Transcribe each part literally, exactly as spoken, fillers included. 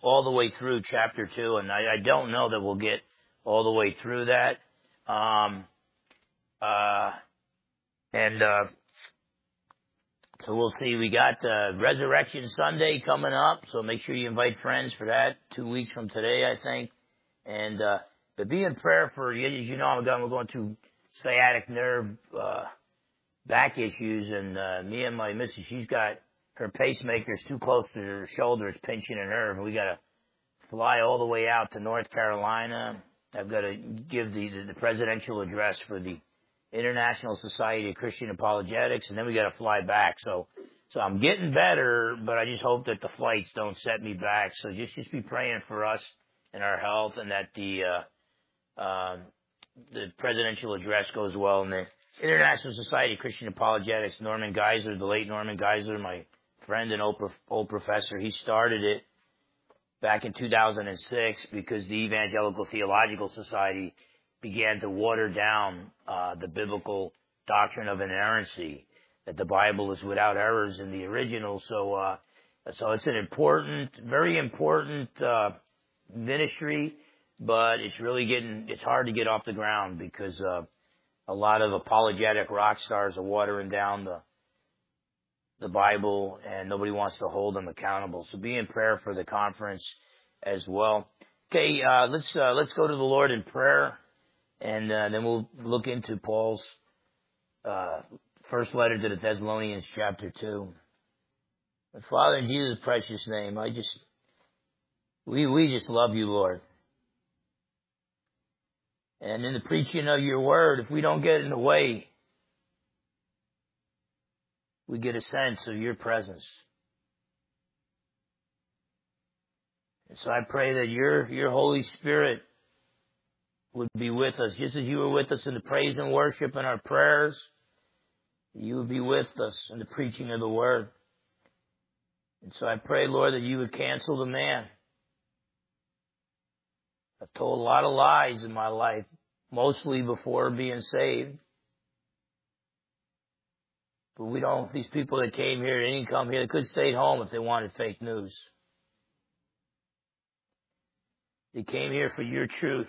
all the way through chapter two, and I, I don't know that we'll get all the way through that. Um, uh, and uh, so we'll see. We got uh, Resurrection Sunday coming up, so make sure you invite friends for that. Two weeks from today, I think. And uh, but be in prayer for, as you know, I'm going, we're going through sciatic nerve uh, back issues, and uh, me and my missus, she's got her pacemaker's too close to her shoulder, it's pinching a nerve, and we got to fly all the way out to North Carolina. I've got to give the, the, the presidential address for the International Society of Christian Apologetics, and then we got to fly back. So, so I'm getting better, but I just hope that the flights don't set me back. So just, just be praying for us and our health, and that the, uh, uh, the presidential address goes well. And the International Society of Christian Apologetics, Norman Geisler, the late Norman Geisler, my friend and old, old professor, he started it back in two thousand six because the Evangelical Theological Society began to water down uh, the biblical doctrine of inerrancy, that the Bible is without errors in the original. So, uh, so it's an important, very important uh, ministry, but it's really getting, it's hard to get off the ground because uh, a lot of apologetic rock stars are watering down the the Bible, and nobody wants to hold them accountable. So be in prayer for the conference as well. Okay, uh, let's uh, let's go to the Lord in prayer, and uh, then we'll look into Paul's uh, first letter to the Thessalonians, chapter two. But Father, in Jesus' precious name, I just we we just love you, Lord. And in the preaching of your word, if we don't get in the way, we get a sense of your presence. And so I pray that your, your Holy Spirit would be with us, just as you were with us in the praise and worship and our prayers. You would be with us in the preaching of the word. And so I pray, Lord, that you would cancel the man. I've told a lot of lies in my life, mostly before being saved. But we don't, these people that came here, they didn't come here. They could have stayed home if they wanted fake news. They came here for your truth.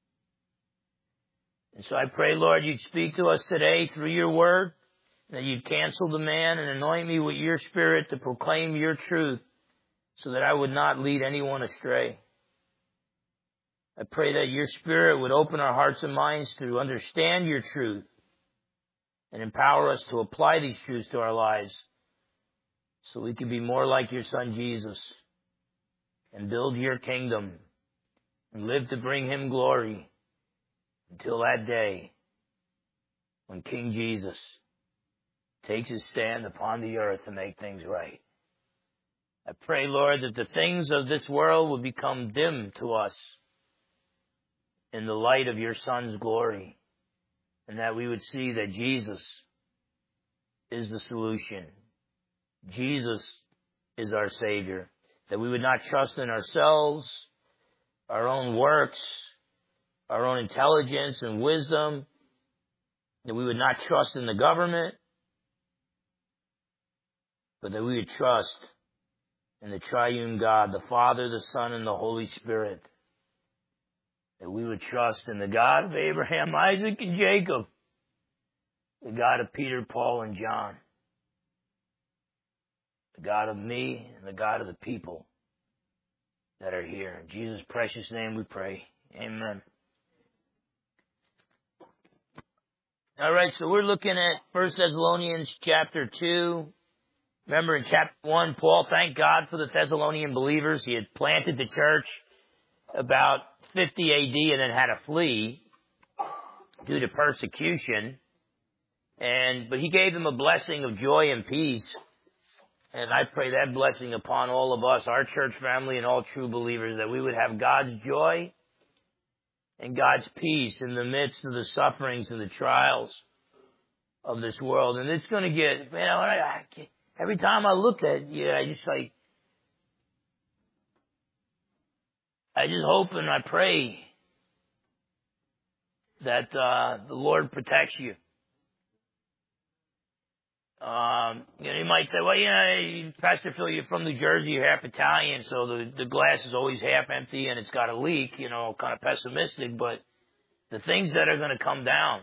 And so I pray, Lord, you'd speak to us today through your word, that you'd cancel the man and anoint me with your spirit to proclaim your truth so that I would not lead anyone astray. I pray that your spirit would open our hearts and minds to understand your truth and empower us to apply these truths to our lives so we can be more like your Son Jesus and build your kingdom and live to bring him glory until that day when King Jesus takes his stand upon the earth to make things right. I pray, Lord, that the things of this world will become dim to us in the light of your Son's glory, and that we would see that Jesus is the solution. Jesus is our Savior. That we would not trust in ourselves, our own works, our own intelligence and wisdom. That we would not trust in the government, but that we would trust in the triune God, the Father, the Son, and the Holy Spirit. That we would trust in the God of Abraham, Isaac, and Jacob, the God of Peter, Paul, and John, the God of me, and the God of the people that are here. In Jesus' precious name we pray. Amen. All right, so we're looking at First Thessalonians chapter two. Remember in chapter one, Paul thanked God for the Thessalonian believers. He had planted the church about fifty A D and then had to flee due to persecution. And, but he gave them a blessing of joy and peace. And I pray that blessing upon all of us, our church family and all true believers, that we would have God's joy and God's peace in the midst of the sufferings and the trials of this world. And it's going to get, man, I, I, every time I look at you, I just like, I just hope and I pray that uh, the Lord protects you. Um, you know, you might say, well, yeah, Pastor Phil, you're from New Jersey, you're half Italian, so the, the glass is always half empty and it's got a leak, you know, kind of pessimistic, but the things that are going to come down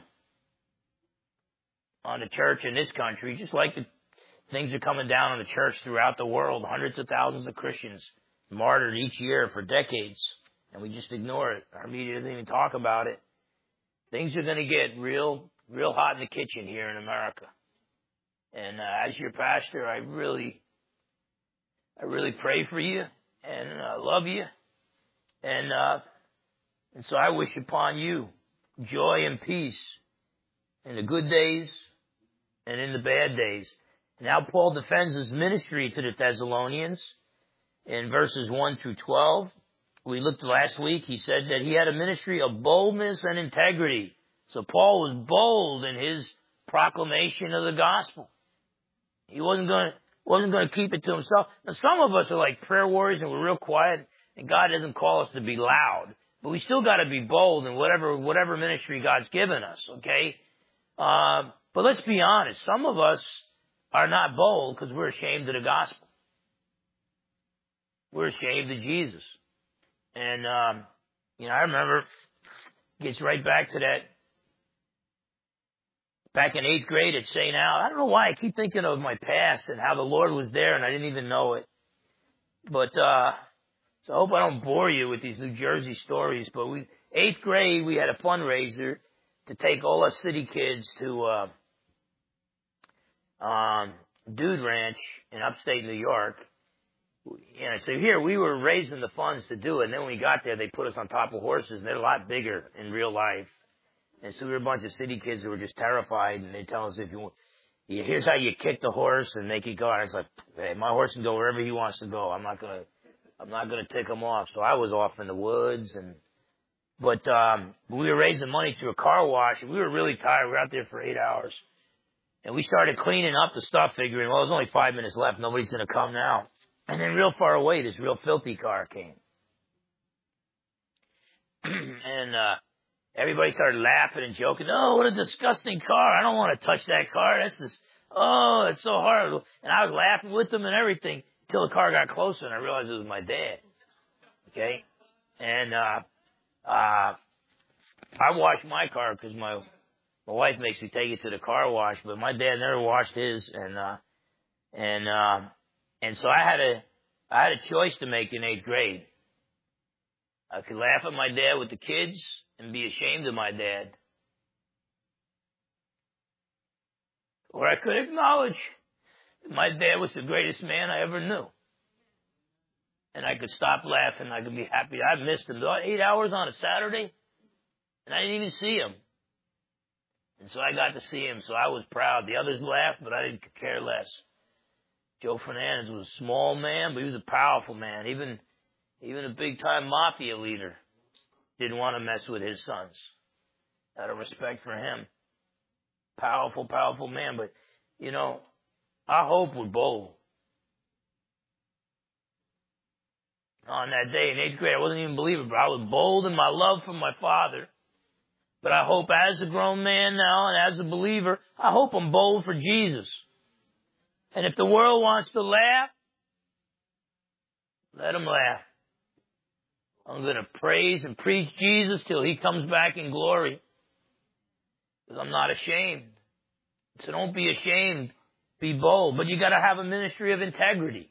on the church in this country, just like the things are coming down on the church throughout the world, hundreds of thousands of Christians martyred each year for decades, and we just ignore it. Our media doesn't even talk about it. Things are going to get real, real hot in the kitchen here in America. And uh, as your pastor, I really, I really pray for you and uh, love you. And, uh, and so I wish upon you joy and peace in the good days and in the bad days. Now Paul defends his ministry to the Thessalonians in verses one through twelve. We looked last week, he said that he had a ministry of boldness and integrity. So Paul was bold in his proclamation of the gospel. He wasn't going to, wasn't going to keep it to himself. Now some of us are like prayer warriors and we're real quiet, and God doesn't call us to be loud. But we still got to be bold in whatever, whatever ministry God's given us, okay? Um, but let's be honest, some of us are not bold because we're ashamed of the gospel. We're ashamed of Jesus. And, um, you know, I remember, gets right back to that, back in eighth grade at Saint Al. I don't know why I keep thinking of my past and how the Lord was there and I didn't even know it. But, uh, so I hope I don't bore you with these New Jersey stories, but we, eighth grade, we had a fundraiser to take all our city kids to, uh, um, Dude Ranch in upstate New York. You know, so here we were raising the funds to do it, and then when we got there, they put us on top of horses, and they're a lot bigger in real life. And so we were a bunch of city kids who were just terrified, and they tell us, if you, here's how you kick the horse and make it go. And it's like, hey, my horse can go wherever he wants to go. I'm not gonna, I'm not gonna take him off. So I was off in the woods, and but um, we were raising money through a car wash, and we were really tired. We were out there for eight hours, and we started cleaning up the stuff, figuring, well, there's only five minutes left. Nobody's gonna come now. And then real far away, this real filthy car came. and uh everybody started laughing and joking. Oh, what a disgusting car. I don't want to touch that car. That's just, oh, it's so horrible. And I was laughing with them and everything until the car got closer and I realized it was my dad. Okay? And uh uh I washed my car because my my wife makes me take it to the car wash, but my dad never washed his. And uh and uh And so I had a, I had a choice to make in eighth grade. I could laugh at my dad with the kids and be ashamed of my dad. Or I could acknowledge that my dad was the greatest man I ever knew. And I could stop laughing. I could be happy. I missed him. Eight hours on a Saturday, and I didn't even see him. And so I got to see him, so I was proud. The others laughed, but I didn't care less. Joe Fernandez was a small man, but he was a powerful man. Even, even a big-time mafia leader didn't want to mess with his sons. Out of respect for him. Powerful, powerful man. But, you know, our hope was bold. On that day in eighth grade, I wasn't even a believer, but I was bold in my love for my father. But I hope as a grown man now and as a believer, I hope I'm bold for Jesus. And if the world wants to laugh, let them laugh. I'm going to praise and preach Jesus till he comes back in glory. Because I'm not ashamed. So don't be ashamed. Be bold. But you got to have a ministry of integrity.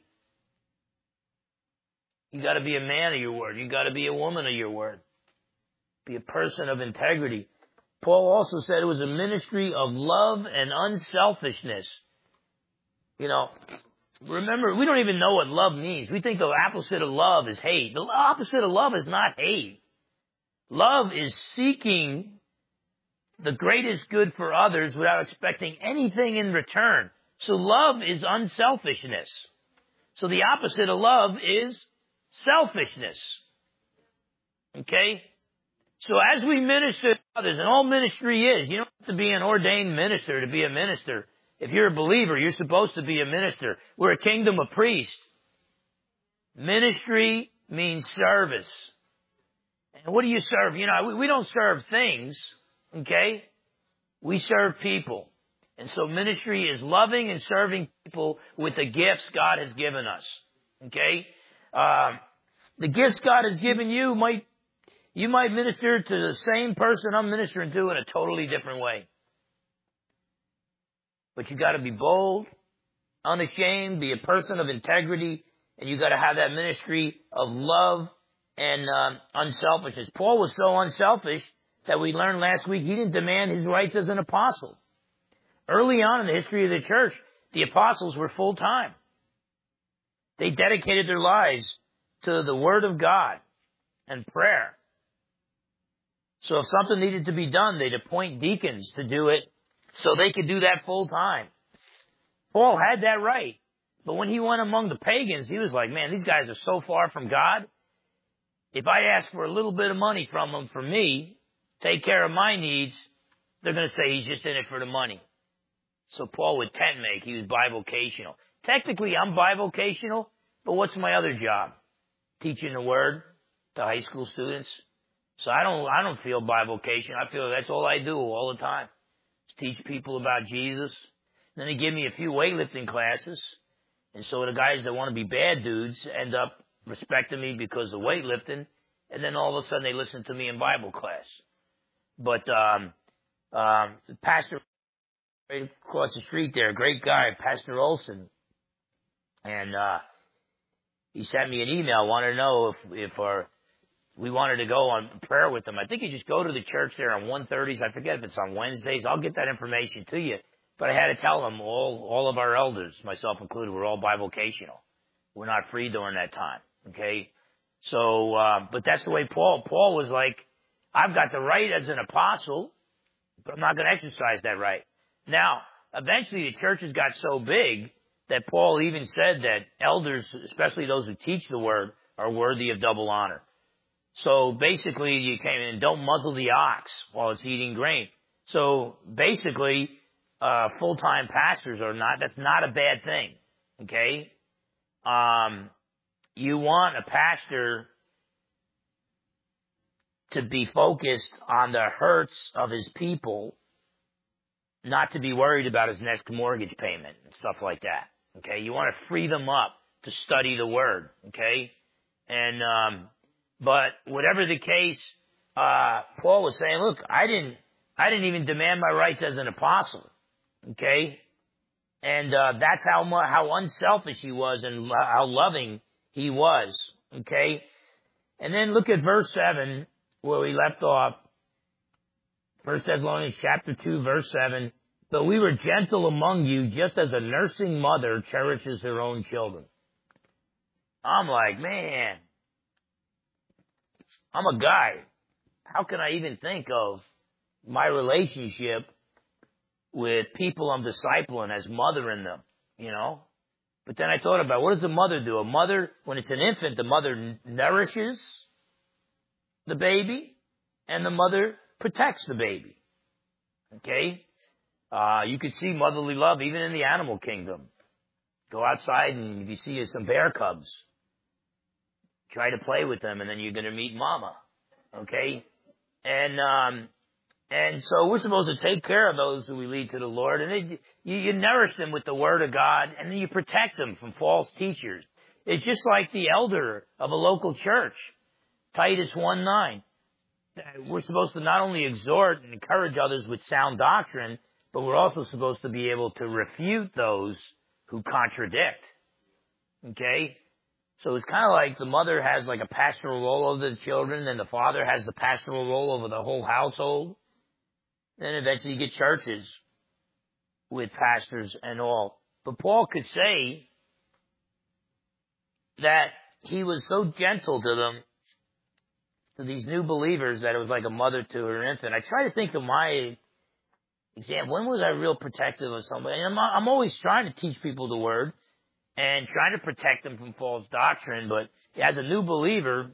You got to be a man of your word. You got to be a woman of your word. Be a person of integrity. Paul also said it was a ministry of love and unselfishness. You know, remember, we don't even know what love means. We think the opposite of love is hate. The opposite of love is not hate. Love is seeking the greatest good for others without expecting anything in return. So love is unselfishness. So the opposite of love is selfishness. Okay? So as we minister to others, and all ministry is, you don't have to be an ordained minister to be a minister. If you're a believer, you're supposed to be a minister. We're a kingdom of priests. Ministry means service. And what do you serve? You know, we, we don't serve things, okay? We serve people. And so ministry is loving and serving people with the gifts God has given us. Okay? Um, the gifts God has given you might, you might minister to the same person I'm ministering to in a totally different way. But you gotta be bold, unashamed, be a person of integrity, and you gotta have that ministry of love and um, unselfishness. Paul was so unselfish that we learned last week he didn't demand his rights as an apostle. Early on in the history of the church, the apostles were full-time. They dedicated their lives to the Word of God and prayer. So if something needed to be done, they'd appoint deacons to do it so they could do that full-time. Paul had that right. But when he went among the pagans, he was like, man, these guys are so far from God. If I ask for a little bit of money from them for me, take care of my needs, they're going to say he's just in it for the money. So Paul would tent make. He was bivocational. Technically, I'm bivocational, but what's my other job? Teaching the Word to high school students. So I don't, I don't feel bivocational. I feel that's all I do all the time. Is teach people about Jesus. Then they give me a few weightlifting classes. And so the guys that want to be bad dudes end up respecting me because of weightlifting. And then all of a sudden they listen to me in Bible class. But, um, um, the pastor right across the street there, a great guy, Pastor Olson. And, uh, he sent me an email, wanted to know if, if our, we wanted to go on prayer with them. I think you just go to the church there on one thirties. I forget if it's on Wednesdays. I'll get that information to you. But I had to tell them all, all of our elders, myself included, we're all bivocational. We're not free during that time. Okay. So, uh, but that's the way Paul, Paul was like, I've got the right as an apostle, but I'm not going to exercise that right. Now, eventually the churches got so big that Paul even said that elders, especially those who teach the word, are worthy of double honor. So basically you came in, don't muzzle the ox while it's eating grain. So basically, uh, full-time pastors are not, that's not a bad thing. Okay? Um, you want a pastor to be focused on the hurts of his people, not to be worried about his next mortgage payment and stuff like that. Okay? You want to free them up to study the Word. Okay? And, um, but whatever the case, uh, Paul was saying, look, I didn't, I didn't even demand my rights as an apostle. Okay? And, uh, that's how much, how unselfish he was and how loving he was. Okay? And then look at verse seven, where we left off. First Thessalonians chapter two, verse seven. But we were gentle among you, just as a nursing mother cherishes her own children. I'm like, man, I'm a guy. How can I even think of my relationship with people I'm discipling as mothering them, you know? But then I thought about, what does a mother do? A mother, when it's an infant, the mother nourishes the baby and the mother protects the baby. Okay? Uh, you can see motherly love even in the animal kingdom. Go outside and if you see some bear cubs, try to play with them and then you're going to meet mama. Okay? And, um, and so we're supposed to take care of those who we lead to the Lord, and it, you, you nourish them with the Word of God, and then you protect them from false teachers. It's just like the elder of a local church, Titus one nine. We're supposed to not only exhort and encourage others with sound doctrine, but we're also supposed to be able to refute those who contradict. Okay? So it's kind of like the mother has like a pastoral role over the children, and the father has the pastoral role over the whole household. Then eventually you get churches with pastors and all. But Paul could say that he was so gentle to them, to these new believers, that it was like a mother to her infant. I try to think of my example. When was I real protective of somebody? And I'm, I'm always trying to teach people the Word and trying to protect them from false doctrine. But as a new believer,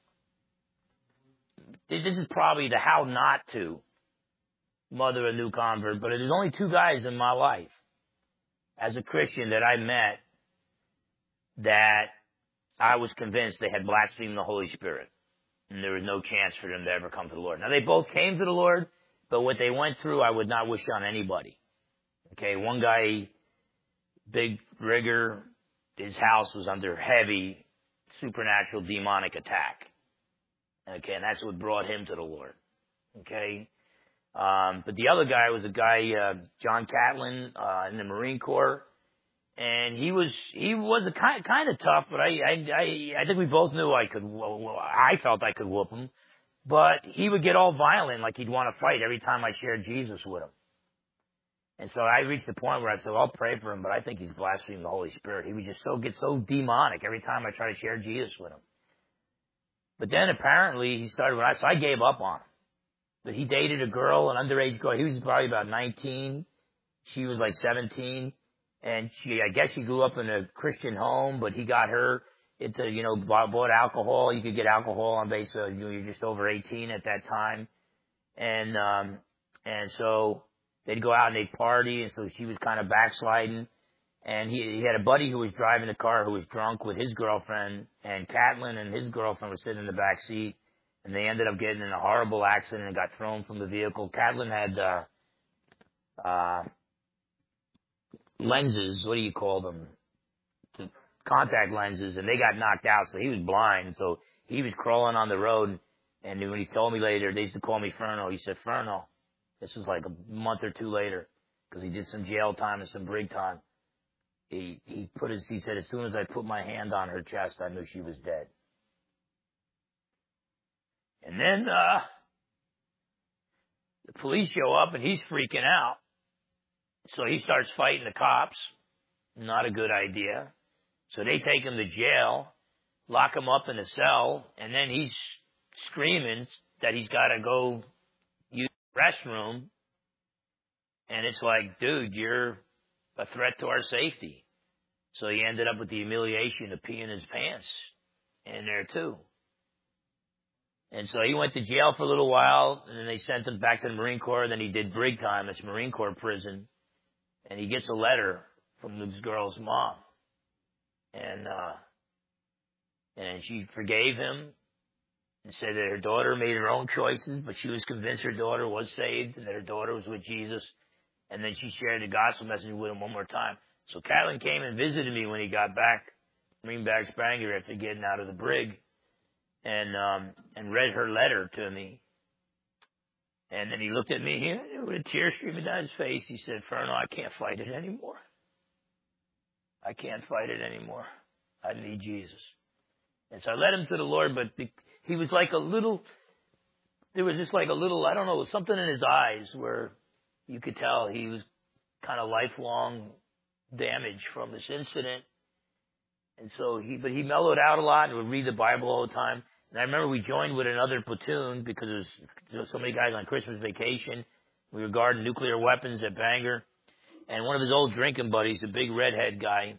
this is probably the how not to mother a new convert, but there's only two guys in my life as a Christian that I met that I was convinced they had blasphemed the Holy Spirit, and there was no chance for them to ever come to the Lord. Now, they both came to the Lord, but what they went through, I would not wish on anybody. Okay, one guy, big rigger, his house was under heavy supernatural demonic attack. Okay, and that's what brought him to the Lord. Okay, um, but the other guy was a guy, uh, John Catlin, uh, in the Marine Corps, and he was he was a kind kind of tough, but I I I, I think we both knew I could. Well, I felt I could whoop him, but he would get all violent, like he'd want to fight every time I shared Jesus with him. And so I reached the point where I said, well, I'll pray for him, but I think he's blaspheming the Holy Spirit. He would just so get so demonic every time I try to share Jesus with him. But then apparently he started, when I, so I gave up on him. But he dated a girl, an underage girl. He was probably about nineteen. She was like seventeen. And she, I guess she grew up in a Christian home, but he got her into, you know, bought, bought alcohol. You could get alcohol on base, so you know, you're just over eighteen at that time. And, um, and so they'd go out and they'd party, and so she was kind of backsliding. And he, he had a buddy who was driving the car who was drunk with his girlfriend, and Catlin and his girlfriend were sitting in the back seat, and they ended up getting in a horrible accident and got thrown from the vehicle. Catlin had, uh, uh, lenses, what do you call them? The contact lenses, and they got knocked out, so he was blind, so he was crawling on the road, and when he told me later, they used to call me Ferno, he said, Ferno, this was like a month or two later, because he did some jail time and some brig time. He, he put his, he said, as soon as I put my hand on her chest, I knew she was dead. And then, uh, the police show up and he's freaking out. So he starts fighting the cops. Not a good idea. So they take him to jail, lock him up in a cell, and then he's screaming that he's got to go use the restroom. And it's like, dude, you're a threat to our safety. So he ended up with the humiliation of peeing his pants in there too. And so he went to jail for a little while, and then they sent him back to the Marine Corps. Then he did brig time. It's Marine Corps prison. And he gets a letter from this girl's mom. And, uh, and she forgave him and said that her daughter made her own choices, but she was convinced her daughter was saved and that her daughter was with Jesus. And then she shared the gospel message with him one more time. So Catlin came and visited me when he got back, Marine Barracks Bangor, after getting out of the brig, and um, and read her letter to me. And then he looked at me here with a tear streaming down his face. He said, Ferno, I can't fight it anymore. I can't fight it anymore. I need Jesus. And so I led him to the Lord, but the, he was like a little, there was just like a little, I don't know, something in his eyes where you could tell he was kind of lifelong damage from this incident. And so he, but he mellowed out a lot and would read the Bible all the time. And I remember we joined with another platoon because there was, there was so many guys on Christmas vacation. We were guarding nuclear weapons at Bangor. And one of his old drinking buddies, a big redhead guy,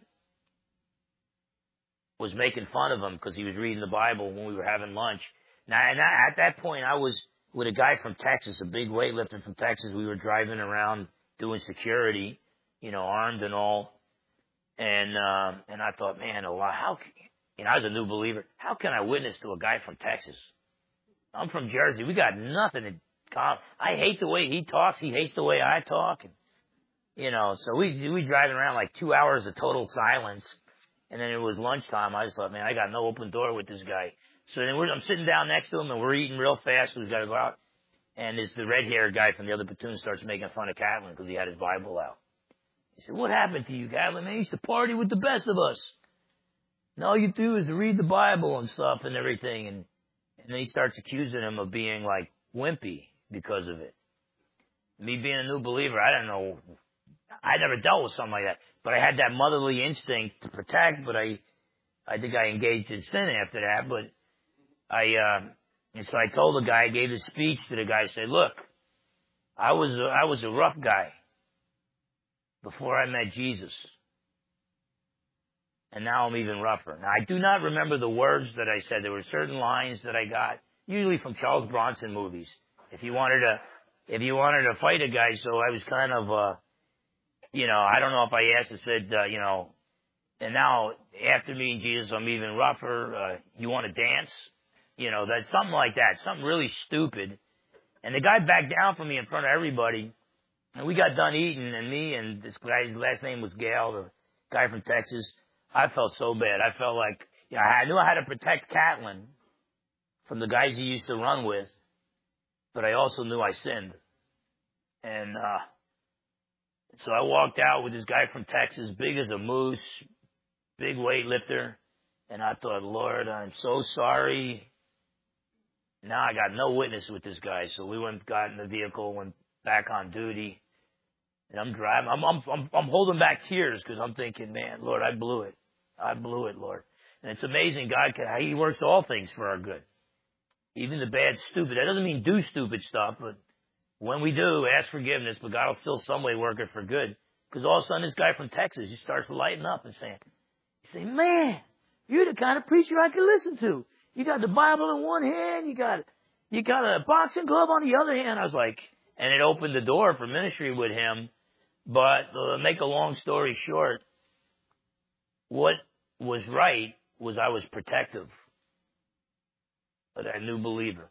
was making fun of him because he was reading the Bible when we were having lunch. Now, and I, at that point, I was with a guy from Texas, a big weightlifter from Texas. We were driving around doing security, you know, armed and all. And, uh, and I thought, man, oh, wow, how, you know, I was a new believer. How can I witness to a guy from Texas? I'm from Jersey. We got nothing in common. I hate the way he talks. He hates the way I talk. And, you know, so we, we driving around like two hours of total silence. And then it was lunchtime. I just thought, man, I got no open door with this guy. So then we're, I'm sitting down next to him and we're eating real fast. We've got to go out. And this, the red-haired guy from the other platoon starts making fun of Catlin because he had his Bible out. He said, what happened to you, Catlin? Man, you used to party with the best of us. And all you do is read the Bible and stuff and everything. And, and then he starts accusing him of being like wimpy because of it. Me being a new believer, I don't know. I never dealt with something like that. But I had that motherly instinct to protect, but I, I think I engaged in sin after that. But I, uh, and so I told the guy, I gave a speech to the guy, I said, look, I was, a, I was a rough guy before I met Jesus. And now I'm even rougher. Now, I do not remember the words that I said. There were certain lines that I got, usually from Charles Bronson movies. If you wanted to, if you wanted to fight a guy, so I was kind of, uh, you know, I don't know if I asked and said, uh, you know, and now after meeting Jesus, I'm even rougher. Uh, you want to dance? You know, that's something like that. Something really stupid. And the guy backed down from me in front of everybody. And we got done eating, and me and this guy, his last name was Gale, the guy from Texas. I felt so bad. I felt like, yeah, I knew I had to protect Catlin from the guys he used to run with, but I also knew I sinned. And, uh, so I walked out with this guy from Texas, big as a moose, big weightlifter, and I thought, Lord, I'm so sorry. Now I got no witness with this guy, so we went, got in the vehicle, went back on duty, and I'm driving. I'm I'm I'm, I'm holding back tears because I'm thinking, man, Lord, I blew it. I blew it, Lord. And it's amazing, God, how He works all things for our good, even the bad, stupid. That doesn't mean do stupid stuff, but when we do, ask forgiveness, but God will still some way work it for good. Because all of a sudden, this guy from Texas, he starts lighting up and saying, he say, man, you're the kind of preacher I can listen to. You got the Bible in one hand, you got you got a boxing glove on the other hand. I was like, and it opened the door for ministry with him. But to make a long story short, what was right was I was protective of that new believer.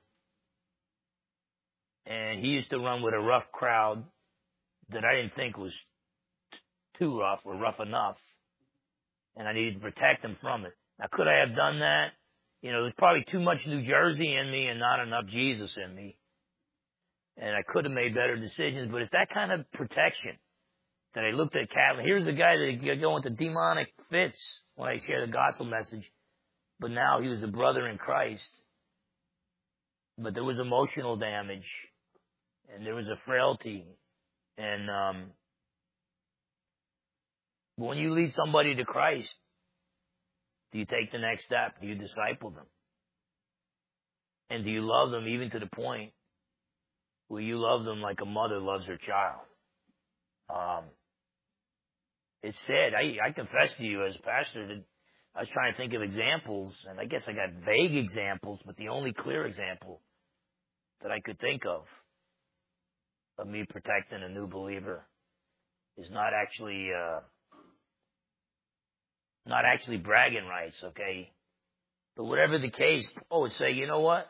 And he used to run with a rough crowd that I didn't think was t- too rough or rough enough. And I needed to protect him from it. Now, could I have done that? You know, there's probably too much New Jersey in me and not enough Jesus in me. And I could have made better decisions, but it's that kind of protection that I looked at Catlin. Here's a guy that go into demonic fits when I share the gospel message, but now he was a brother in Christ. But there was emotional damage, and there was a frailty. And um, when you lead somebody to Christ, do you take the next step? Do you disciple them? And do you love them even to the point where you love them like a mother loves her child? Um, it's sad. I, I confess to you as a pastor that I was trying to think of examples, and I guess I got vague examples, but the only clear example that I could think of of me protecting a new believer is not actually uh, not actually bragging rights, okay? But whatever the case, Paul would say, you know what?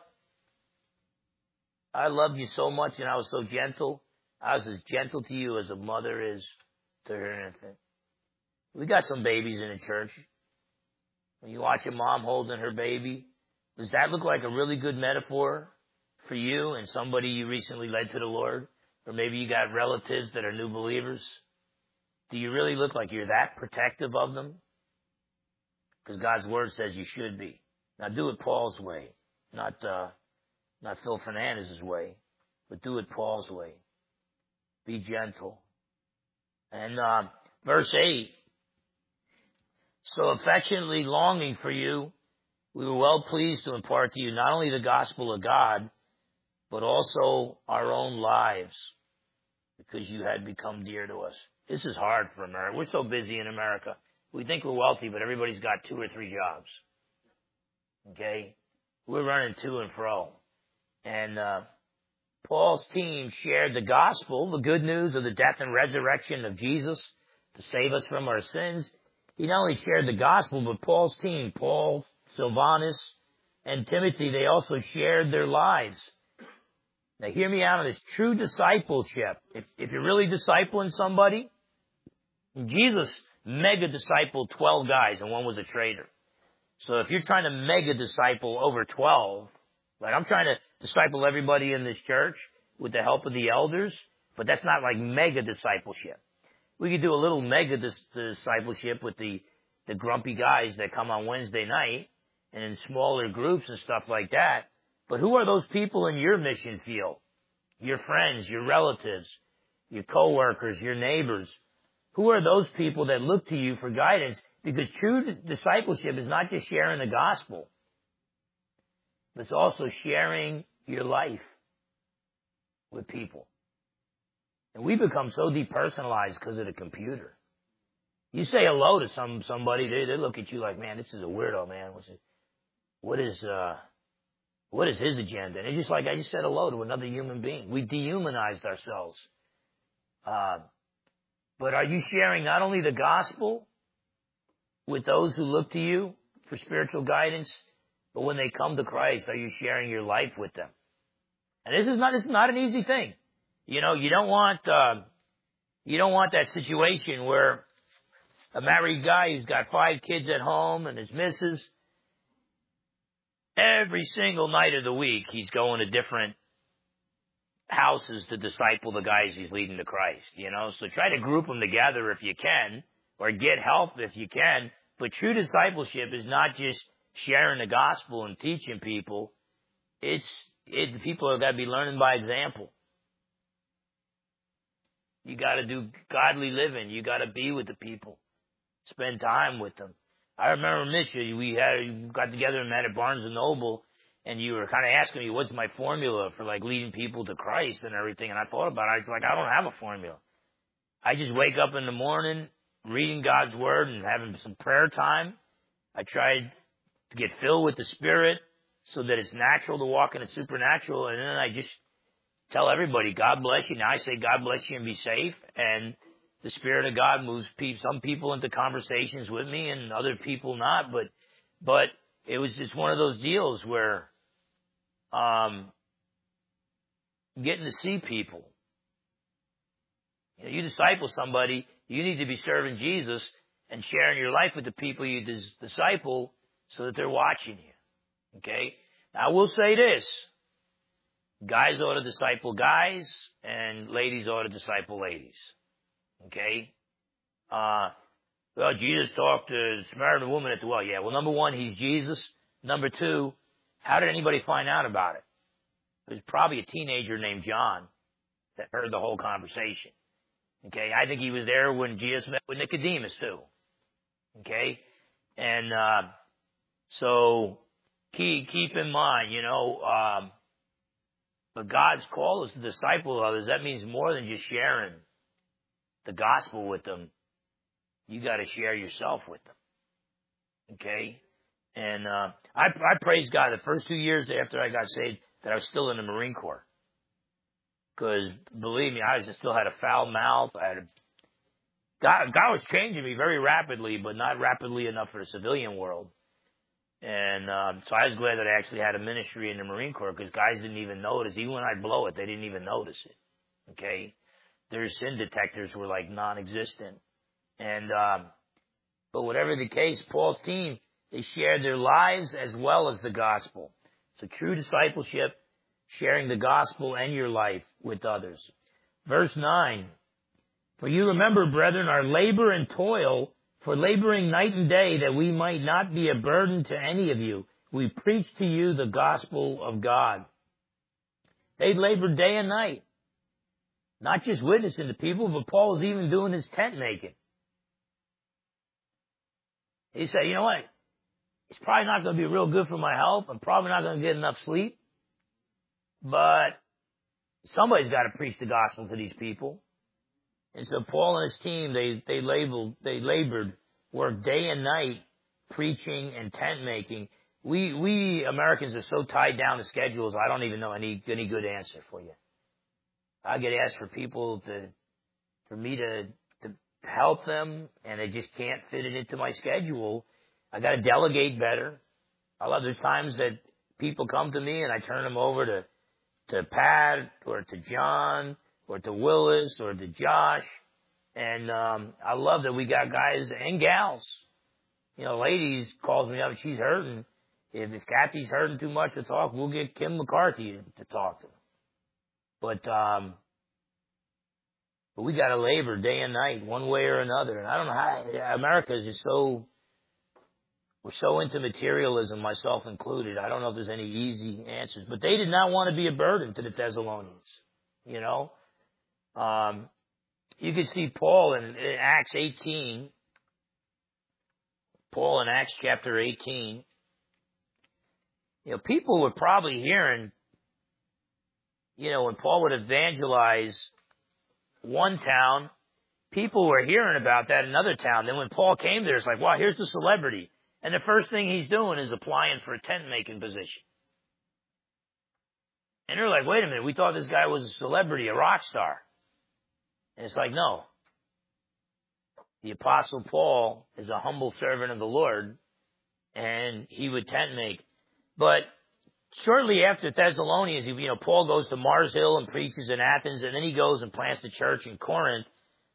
I loved you so much and I was so gentle. I was as gentle to you as a mother is to her infant. We got some babies in the church. When you watch a mom holding her baby, does that look like a really good metaphor for you and somebody you recently led to the Lord? Or maybe you got relatives that are new believers. Do you really look like you're that protective of them? Because God's Word says you should be. Now do it Paul's way, not uh, not Phil Fernandez's way, but do it Paul's way. Be gentle. And uh, verse eight, so affectionately longing for you, we were well pleased to impart to you not only the gospel of God, but also our own lives, because you had become dear to us. This is hard for America. We're so busy in America. We think we're wealthy, but everybody's got two or three jobs. Okay? We're running to and fro. And uh, Paul's team shared the gospel, the good news of the death and resurrection of Jesus to save us from our sins. He not only shared the gospel, but Paul's team, Paul, Silvanus, and Timothy, they also shared their lives. Now hear me out on this. True discipleship. If, if you're really discipling somebody, Jesus mega discipled twelve guys and one was a traitor. So if you're trying to mega disciple over twelve, like I'm trying to disciple everybody in this church with the help of the elders, but that's not like mega discipleship. We could do a little mega dis- discipleship with the, the grumpy guys that come on Wednesday night and in smaller groups and stuff like that. But who are those people in your mission field? Your friends, your relatives, your coworkers, your neighbors. Who are those people that look to you for guidance? Because true discipleship is not just sharing the gospel, but it's also sharing your life with people. And we become so depersonalized because of the computer. You say hello to some somebody, they, they look at you like, man, this is a weirdo, man. What's it, what is uh, what is his agenda? And it's just like I just said hello to another human being. We dehumanized ourselves. Uh, but are you sharing not only the gospel with those who look to you for spiritual guidance, but when they come to Christ, are you sharing your life with them? And this is not this is not an easy thing. You know, you don't want uh, You don't want that situation where a married guy who's got five kids at home and his missus, every single night of the week, he's going to different houses to disciple the guys he's leading to Christ, you know? So try to group them together if you can, or get help if you can. But true discipleship is not just sharing the gospel and teaching people. It's, it, people have got to be learning by example. You got to do godly living. You got to be with the people. Spend time with them. I remember, Misha, we had, we got together and met at Barnes and Noble, and you were kind of asking me, what's my formula for like leading people to Christ and everything. And I thought about it. I was like, I don't have a formula. I just wake up in the morning, reading God's word and having some prayer time. I tried to get filled with the Spirit so that it's natural to walk in the supernatural. And then I just tell everybody, God bless you. Now I say, God bless you and be safe. And the Spirit of God moves pe- some people into conversations with me and other people not. But, but it was just one of those deals where, um, getting to see people. You know, you disciple somebody, you need to be serving Jesus and sharing your life with the people you dis- disciple so that they're watching you. Okay? Now I will say this. Guys ought to disciple guys, and ladies ought to disciple ladies. Okay? Uh, well, Jesus talked to the Samaritan woman at the well. Yeah, well, number one, he's Jesus. Number two, how did anybody find out about it? It was probably a teenager named John that heard the whole conversation. Okay? I think he was there when Jesus met with Nicodemus, too. Okay? And, uh, so, keep, keep in mind, you know, um, but God's call is to disciple others. That means more than just sharing the gospel with them. You got to share yourself with them. Okay? And uh I, I praise God the first two years after I got saved that I was still in the Marine Corps. Because, believe me, I was, still had a foul mouth. I had a, God, God was changing me very rapidly, but not rapidly enough for the civilian world. And um, so I was glad that I actually had a ministry in the Marine Corps, because guys didn't even notice. Even when I'd blow it, they didn't even notice it. Okay? Their sin detectors were like non-existent. And, um, but whatever the case, Paul's team, they shared their lives as well as the gospel. So true discipleship, sharing the gospel and your life with others. Verse nine, for you remember, brethren, our labor and toil, for laboring night and day, that we might not be a burden to any of you. We preach to you the gospel of God. They labored day and night. Not just witnessing to people, but Paul was even doing his tent making. He said, you know what? It's probably not going to be real good for my health. I'm probably not going to get enough sleep. But somebody's got to preach the gospel to these people. And so Paul and his team, they, they labeled, they labored, worked day and night, preaching and tent making. We, we Americans are so tied down to schedules, I don't even know any, any good answer for you. I get asked for people to, for me to, to help them, and they just can't fit it into my schedule. I got to delegate better. I love, there's times that people come to me and I turn them over to, to Pat or to John or to Willis or to Josh. And, um, I love that we got guys and gals. You know, ladies calls me up and she's hurting. If, if Kathy's hurting too much to talk, we'll get Kim McCarthy to talk to her. But, um, but we got to labor day and night, one way or another. And I don't know how, America is just so, we're so into materialism, myself included. I don't know if there's any easy answers. But they did not want to be a burden to the Thessalonians, you know. Um, you can see Paul in, in Acts eighteen. Paul in Acts chapter eighteen. You know, people were probably hearing, you know, when Paul would evangelize one town, people were hearing about that in another town. Then when Paul came there, it's like, wow, here's the celebrity. And the first thing he's doing is applying for a tent-making position. And they're like, wait a minute, we thought this guy was a celebrity, a rock star. And it's like, no. The Apostle Paul is a humble servant of the Lord, and he would tent make. But shortly after Thessalonians, you know, Paul goes to Mars Hill and preaches in Athens, and then he goes and plants the church in Corinth.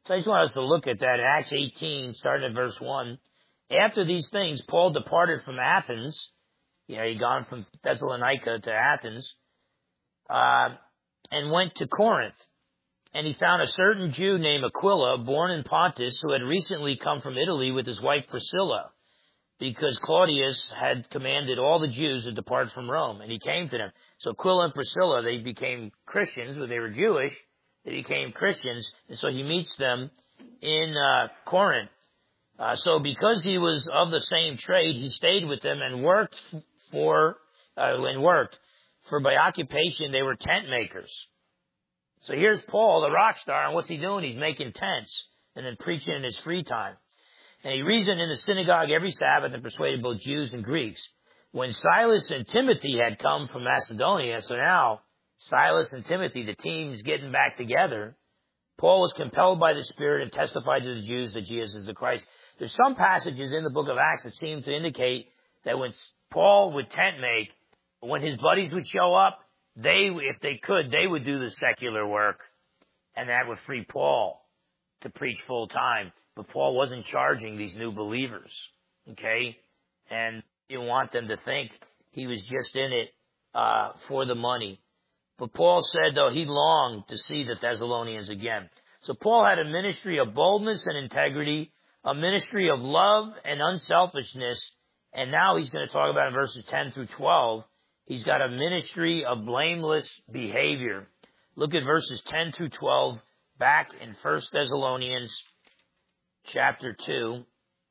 So I just want us to look at that. In Acts eighteen, starting at verse one. After these things, Paul departed from Athens. You know, he'd gone from Thessalonica to Athens, uh, and went to Corinth. And he found a certain Jew named Aquila, born in Pontus, who had recently come from Italy with his wife Priscilla, because Claudius had commanded all the Jews to depart from Rome, and he came to them. So Aquila and Priscilla, they became Christians, but they were Jewish. They became Christians, and so he meets them in uh, Corinth. Uh, so because he was of the same trade, he stayed with them and worked for, uh, and worked, for by occupation they were tent makers. So here's Paul, the rock star, and what's he doing? He's making tents and then preaching in his free time. And he reasoned in the synagogue every Sabbath and persuaded both Jews and Greeks. When Silas and Timothy had come from Macedonia, so now Silas and Timothy, the team's getting back together, Paul was compelled by the Spirit and testified to the Jews that Jesus is the Christ. There's some passages in the book of Acts that seem to indicate that when Paul would tent make, when his buddies would show up, they, if they could, they would do the secular work, and that would free Paul to preach full time. But Paul wasn't charging these new believers, okay? And you want them to think he was just in it uh for the money. But Paul said, though, he longed to see the Thessalonians again. So Paul had a ministry of boldness and integrity, a ministry of love and unselfishness, and now he's going to talk about in verses ten through twelve, he's got a ministry of blameless behavior. Look at verses ten through twelve back in First Thessalonians chapter two.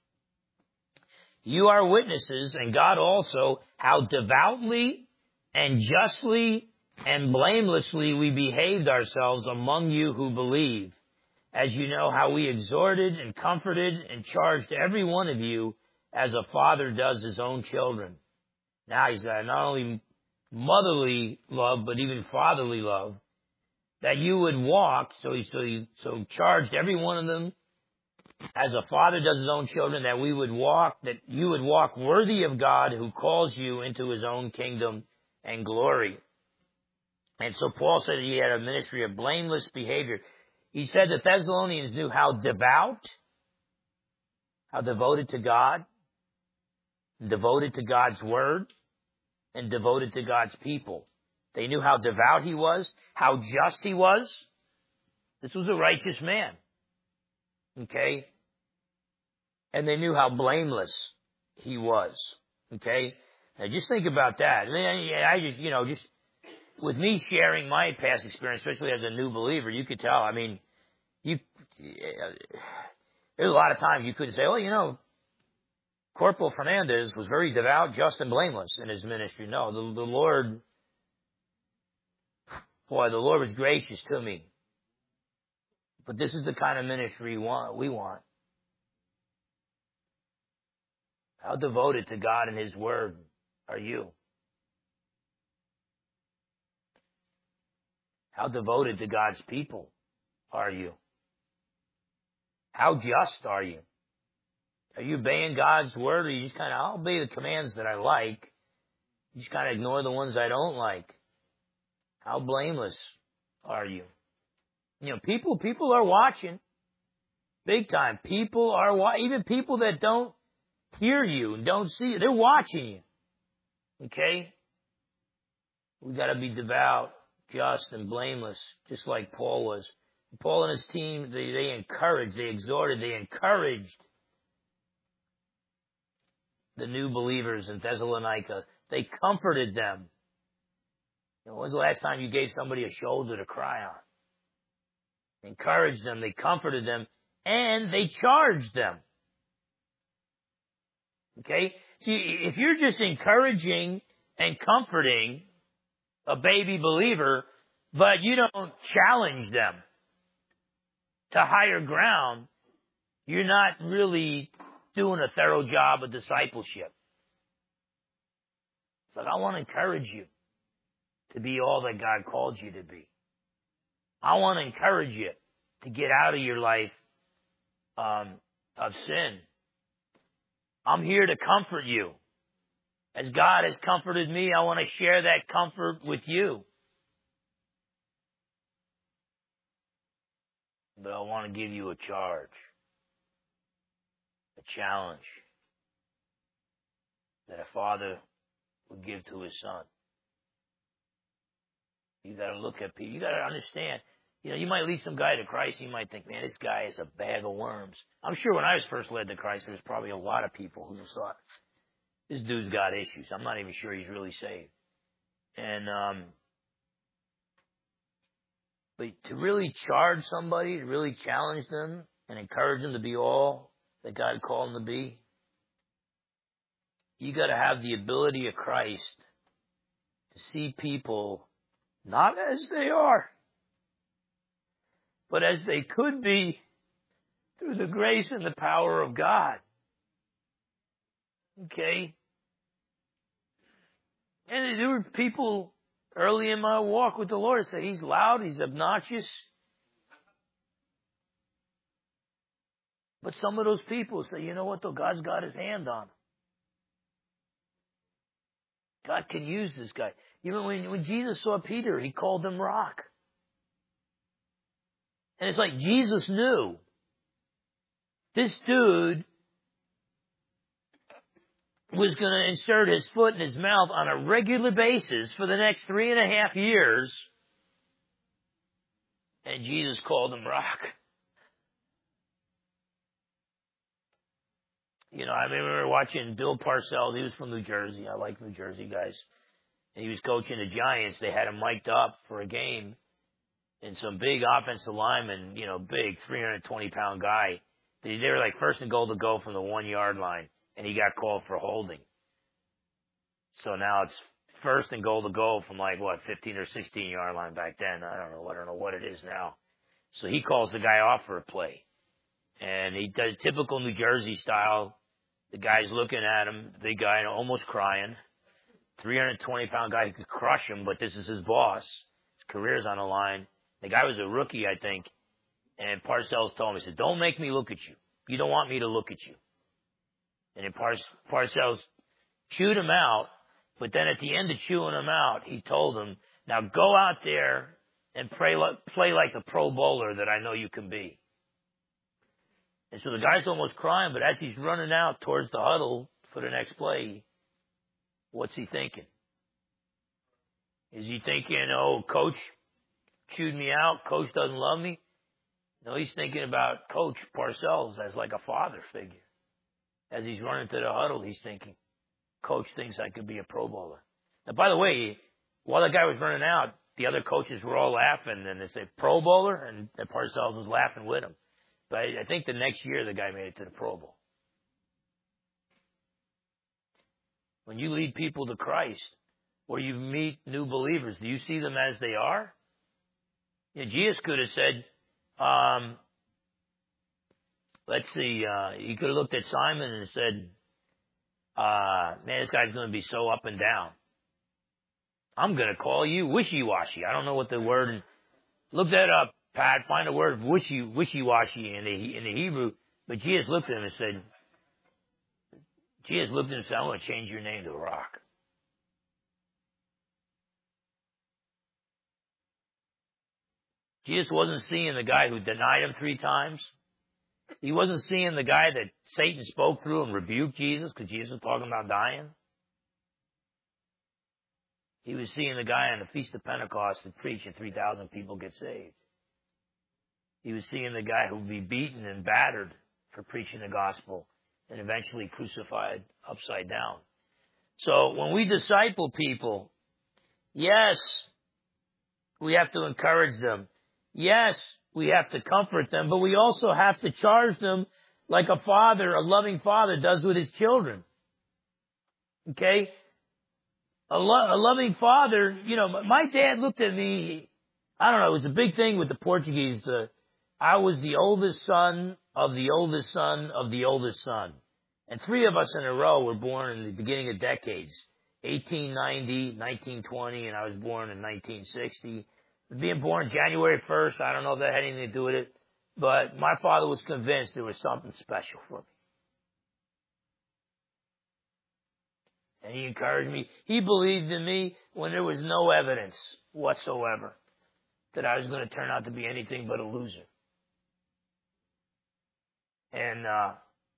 You are witnesses, and God also, how devoutly and justly and blamelessly we behaved ourselves among you who believe, as you know how we exhorted and comforted and charged every one of you as a father does his own children. Now he's got not only motherly love, but even fatherly love, that you would walk, so he, so he so charged every one of them as a father does his own children, that we would walk, that you would walk worthy of God who calls you into his own kingdom and glory. And so Paul said he had a ministry of blameless behavior. He said the Thessalonians knew how devout, how devoted to God, devoted to God's word, and devoted to God's people. They knew how devout he was, how just he was. This was a righteous man. Okay? And they knew how blameless he was. Okay? Now just think about that. I just, you know, just with me sharing my past experience, especially as a new believer, you could tell, I mean, you, there's a lot of times you could say, oh, you know, Corporal Fernandez was very devout, just, and blameless in his ministry. No, the, the Lord, boy, the Lord was gracious to me. But this is the kind of ministry we want. We want. How devoted to God and his word are you? How devoted to God's people are you? How just are you? Are you obeying God's word, or you just kind of, I'll obey the commands that I like, you just kind of ignore the ones I don't like? How blameless are you? You know, people, people are watching. Big time. People are watching. Even people that don't hear you and don't see you, they're watching you. Okay? We gotta be devout, just, and blameless, just like Paul was. Paul and his team, they, they encouraged, they exhorted, they encouraged the new believers in Thessalonica. They comforted them. You know, when was the last time you gave somebody a shoulder to cry on? They encouraged them, they comforted them, and they charged them. Okay? See, if you're just encouraging and comforting a baby believer, but you don't challenge them to higher ground, you're not really doing a thorough job of discipleship. It's like, I want to encourage you to be all that God called you to be. I want to encourage you to get out of your life um, of sin. I'm here to comfort you. As God has comforted me, I want to share that comfort with you. But I want to give you a charge, a challenge that a father would give to his son. You got to look at people. You got to understand. You know, you might lead some guy to Christ. You might think, man, this guy is a bag of worms. I'm sure when I was first led to Christ, there was probably a lot of people who just thought, this dude's got issues. I'm not even sure he's really saved. And, um, but to really charge somebody, to really challenge them and encourage them to be all that God called them to be, you got to have the ability of Christ to see people not as they are, but as they could be through the grace and the power of God. Okay? And there were people early in my walk with the Lord say, he's loud, he's obnoxious. But some of those people say, you know what, though, God's got his hand on him. God can use this guy. Even when, when Jesus saw Peter, he called him rock. And it's like Jesus knew this dude was going to insert his foot in his mouth on a regular basis for the next three and a half years. And Jesus called him rock. You know, I remember watching Bill Parcells. He was from New Jersey. I like New Jersey guys. And he was coaching the Giants. They had him mic'd up for a game. And some big offensive lineman, you know, big, three hundred twenty pound guy. They were like first and goal to go from the one yard line. And he got called for holding. So now it's first and goal to go from like, what, fifteen or sixteen yard line back then. I don't know. I don't know what it is now. So he calls the guy off for a play. And he does typical New Jersey style. The guy's looking at him, big guy, almost crying. three hundred twenty pound guy who could crush him, but this is his boss. His career's on the line. The guy was a rookie, I think. And Parcells told him, he said, don't make me look at you. You don't want me to look at you. And then Par- Parcells chewed him out, but then at the end of chewing him out, he told him, now go out there and pray like, play like the Pro Bowler that I know you can be. And so the guy's almost crying, but as he's running out towards the huddle for the next play, what's he thinking? Is he thinking, oh, coach chewed me out, coach doesn't love me? No, he's thinking about Coach Parcells as like a father figure. As he's running to the huddle, he's thinking, coach thinks I could be a Pro Bowler. Now, by the way, while the guy was running out, the other coaches were all laughing, and they said, Pro Bowler? And Parcells was laughing with him. But I think the next year the guy made it to the Pro Bowl. When you lead people to Christ, or you meet new believers, do you see them as they are? You know, Jesus could have said, um, let's see, uh, he could have looked at Simon and said, uh, man, this guy's going to be so up and down. I'm going to call you wishy-washy. I don't know what the word, look that up, Pat, find a word wishy, wishy-washy in the, in the Hebrew. But Jesus looked at him and said, Jesus looked at him and said, I'm going to change your name to Rock. Jesus wasn't seeing the guy who denied him three times. He wasn't seeing the guy that Satan spoke through and rebuked Jesus because Jesus was talking about dying. He was seeing the guy on the Feast of Pentecost that preached and three thousand people get saved. He was seeing the guy who would be beaten and battered for preaching the gospel and eventually crucified upside down. So when we disciple people, yes, we have to encourage them. Yes, we have to comfort them, but we also have to charge them like a father, a loving father does with his children. Okay? A, lo- a loving father, you know, my dad looked at me, I don't know, it was a big thing with the Portuguese. The, I was the oldest son of the oldest son of the oldest son. And three of us in a row were born in the beginning of decades. eighteen ninety, nineteen twenty, and I was born in nineteen sixty. Being born January first, I don't know if that had anything to do with it, but my father was convinced there was something special for me. And he encouraged me. He believed in me when there was no evidence whatsoever that I was going to turn out to be anything but a loser. And, uh,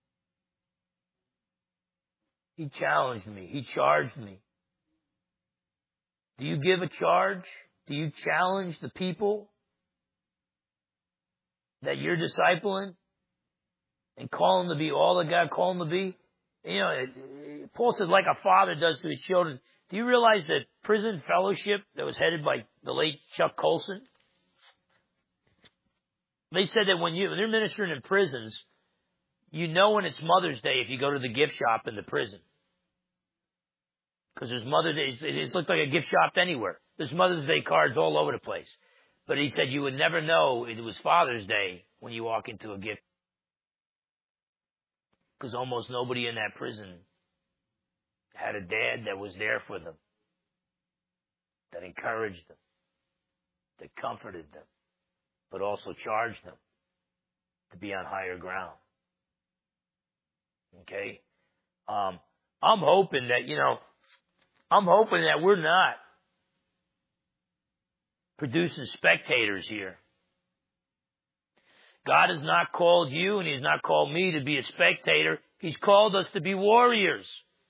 he challenged me. He charged me. Do you give a charge? Do you challenge the people that you're discipling and call them to be all that God called them to be? You know, it, it, Paul said, like a father does to his children. Do you realize that prison fellowship that was headed by the late Chuck Colson? They said that when you, when they're ministering in prisons, you know when it's Mother's Day if you go to the gift shop in the prison. Because there's Mother's Day, it looked like a gift shop anywhere. There's Mother's Day cards all over the place. But he said you would never know it was Father's Day when you walk into a gift. Because almost nobody in that prison had a dad that was there for them, that encouraged them, that comforted them, but also charged them to be on higher ground. Okay? Um, I'm hoping that, you know, I'm hoping that we're not producing spectators here. God has not called you and He's not called me to be a spectator. He's called us to be warriors.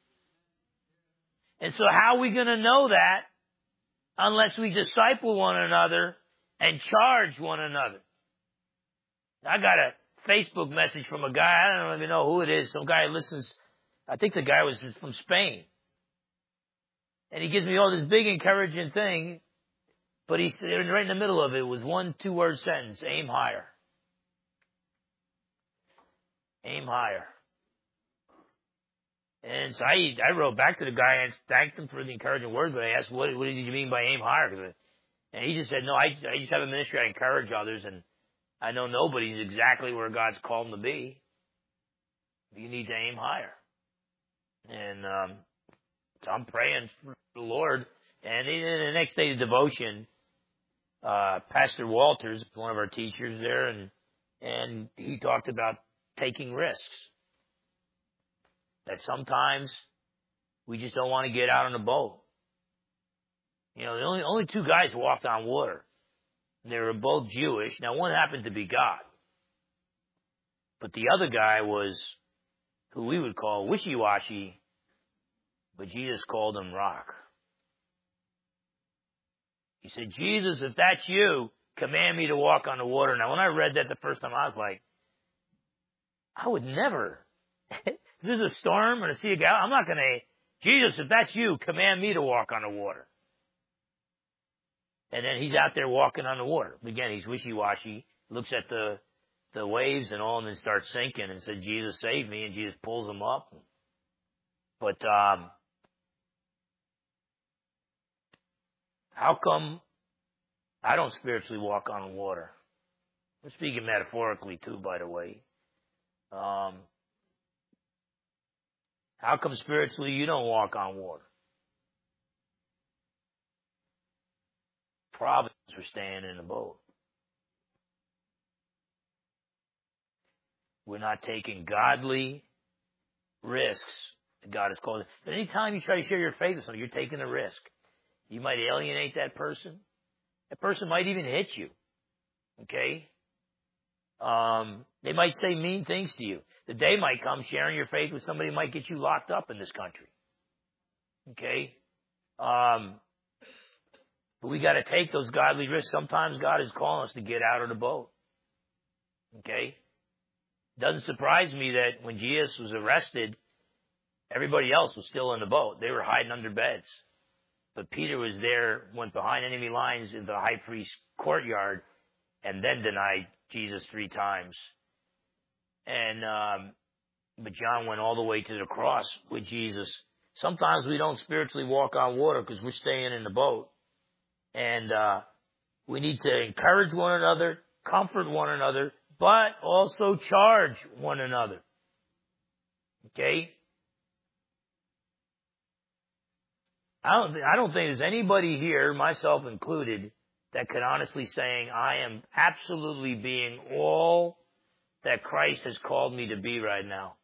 And so how are we going to know that unless we disciple one another and charge one another? I got a Facebook message from a guy, I don't even know who it is, some guy listens, I think the guy was from Spain. And he gives me all this big encouraging thing, but he said right in the middle of it was one two-word sentence, aim higher. Aim higher. And so I, I wrote back to the guy and thanked him for the encouraging words, but I asked, what, what did you mean by aim higher? Cause I, and he just said, no, I, I just have a ministry, I encourage others, and I know nobody's exactly where God's called them to be. You need to aim higher. And um, so I'm praying for the Lord. And in the next day of devotion, uh, Pastor Walters, one of our teachers there, and and he talked about taking risks. That sometimes we just don't want to get out on a boat. You know, the only only two guys walked on water. They were both Jewish. Now, one happened to be God. But the other guy was who we would call wishy-washy, but Jesus called him rock. He said, Jesus, if that's you, command me to walk on the water. Now, when I read that the first time, I was like, I would never. If there's a storm or a sea of Galilee, I'm not going to, Jesus, if that's you, command me to walk on the water. And then he's out there walking on the water. Again, he's wishy-washy, looks at the the waves and all, and then starts sinking and said, Jesus, save me. And Jesus pulls him up. But um, how come I don't spiritually walk on water? I'm speaking metaphorically, too, by the way. Um, how come spiritually you don't walk on water? Providence for staying in the boat. We're not taking godly risks that God has called. But anytime you try to share your faith with someone, you're taking a risk. You might alienate that person. That person might even hit you. Okay? Um, they might say mean things to you. The day might come, sharing your faith with somebody might get you locked up in this country. Okay? Um, but we got to take those godly risks. Sometimes God is calling us to get out of the boat. Okay? Doesn't surprise me that when Jesus was arrested, everybody else was still in the boat. They were hiding under beds. But Peter was there, went behind enemy lines in the high priest's courtyard, and then denied Jesus three times. And um, but John went all the way to the cross with Jesus. Sometimes we don't spiritually walk on water because we're staying in the boat. And uh, we need to encourage one another, comfort one another, but also charge one another. Okay? I don't, I don't think there's anybody here, myself included, that could honestly saying, I am absolutely being all that Christ has called me to be right now.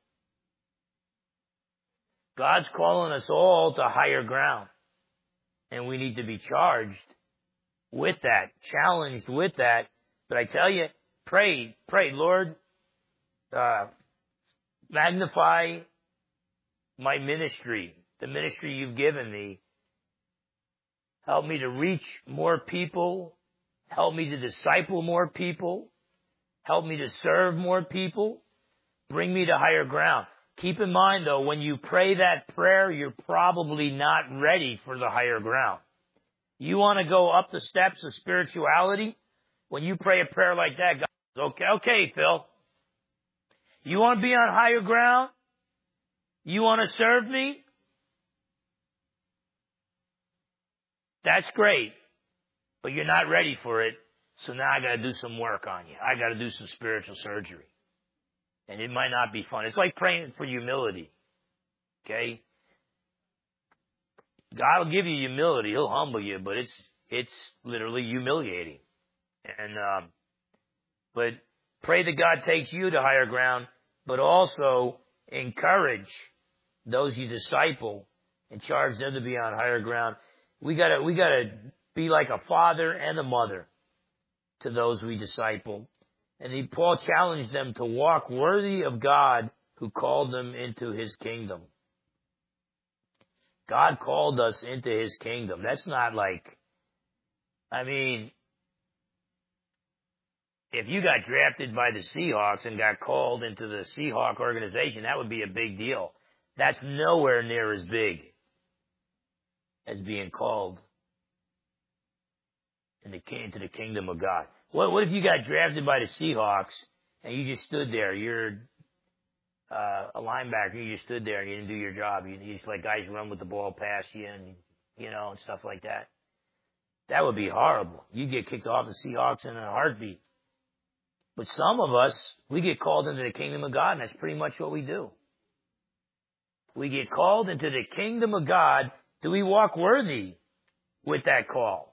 God's calling us all to higher ground. And we need to be charged with that, challenged with that. But I tell you, pray, pray, Lord, uh, magnify my ministry, the ministry you've given me. Help me to reach more people. Help me to disciple more people. Help me to serve more people. Bring me to higher ground. Keep in mind, though, when you pray that prayer, you're probably not ready for the higher ground. You want to go up the steps of spirituality? When you pray a prayer like that, God says, okay, okay, Phil. You want to be on higher ground? You want to serve me? That's great. But you're not ready for it. So now I got to do some work on you. I got to do some spiritual surgery. And it might not be fun. It's like praying for humility. Okay? God will give you humility. He'll humble you, but it's, it's literally humiliating. And, um, but pray that God takes you to higher ground, but also encourage those you disciple and charge them to be on higher ground. We gotta, we gotta be like a father and a mother to those we disciple. And he, Paul challenged them to walk worthy of God who called them into his kingdom. God called us into his kingdom. That's not like, I mean, if you got drafted by the Seahawks and got called into the Seahawk organization, that would be a big deal. That's nowhere near as big as being called into the kingdom of God. What, what if you got drafted by the Seahawks and you just stood there? You're uh, a linebacker. You just stood there and you didn't do your job. You, you just let guys run with the ball past you and, you know, and stuff like that. That would be horrible. You'd get kicked off the Seahawks in a heartbeat. But some of us, we get called into the kingdom of God, and that's pretty much what we do. We get called into the kingdom of God. Do we walk worthy with that call?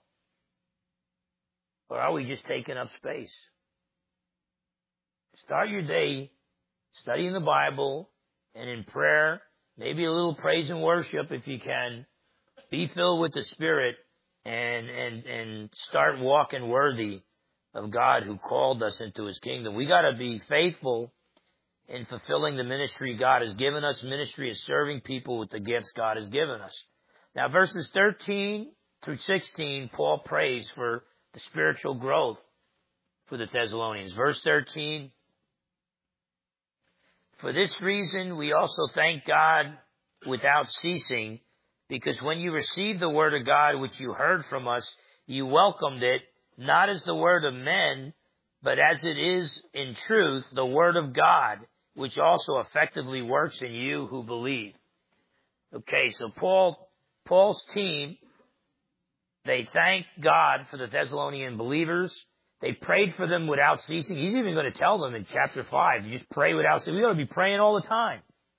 Or are we just taking up space? Start your day studying the Bible and in prayer, maybe a little praise and worship if you can. Be filled with the Spirit and, and, and start walking worthy of God who called us into his kingdom. We gotta be faithful in fulfilling the ministry God has given us. Ministry is serving people with the gifts God has given us. Now verses thirteen through sixteen, Paul prays for the spiritual growth for the Thessalonians. Verse thirteen, for this reason we also thank God without ceasing, because when you received the word of God which you heard from us, you welcomed it, not as the word of men, but as it is in truth, the word of God, which also effectively works in you who believe. Okay, so Paul, Paul's team, they thank God for the Thessalonian believers. They prayed for them without ceasing. He's even going to tell them in chapter five, you just pray without ceasing. We ought to be praying all the time.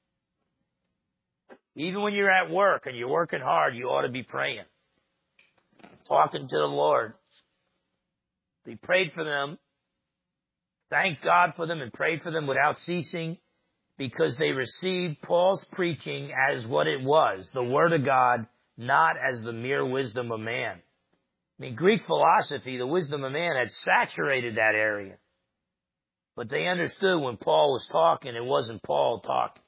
Even when you're at work and you're working hard, you ought to be praying, talking to the Lord. They prayed for them, thanked God for them, and prayed for them without ceasing, because they received Paul's preaching as what it was, the Word of God, not as the mere wisdom of man. I mean, Greek philosophy, the wisdom of man, had saturated that area. But they understood when Paul was talking, it wasn't Paul talking.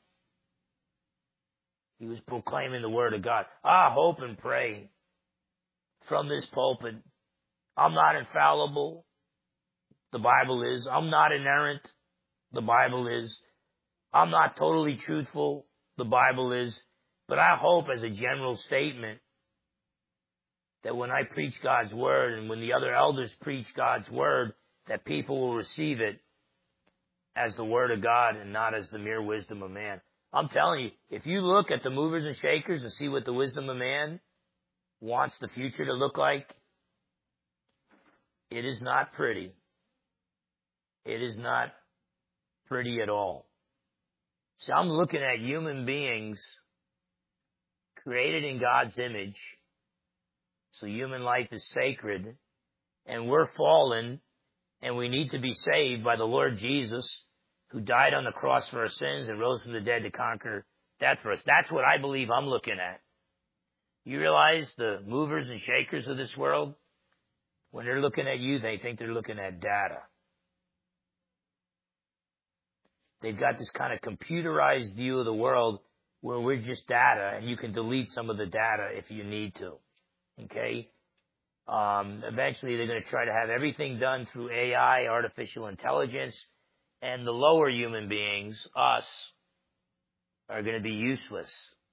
He was proclaiming the Word of God. I hope and pray from this pulpit, I'm not infallible. The Bible is. I'm not inerrant. The Bible is. I'm not totally truthful. The Bible is. But I hope as a general statement that when I preach God's Word and when the other elders preach God's Word, that people will receive it as the Word of God and not as the mere wisdom of man. I'm telling you, if you look at the movers and shakers and see what the wisdom of man wants the future to look like, it is not pretty. It is not pretty at all. So I'm looking at human beings created in God's image. So human life is sacred, and we're fallen, and we need to be saved by the Lord Jesus, who died on the cross for our sins and rose from the dead to conquer death for us. That's what I believe I'm looking at. You realize the movers and shakers of this world, when they're looking at you, they think they're looking at data. they've got this kind of computerized view of the world where we're just data, and you can delete some of the data if you need to. Okay? Um, eventually they're going to try to have everything done through A I, artificial intelligence, and the lower human beings, us, are going to be useless.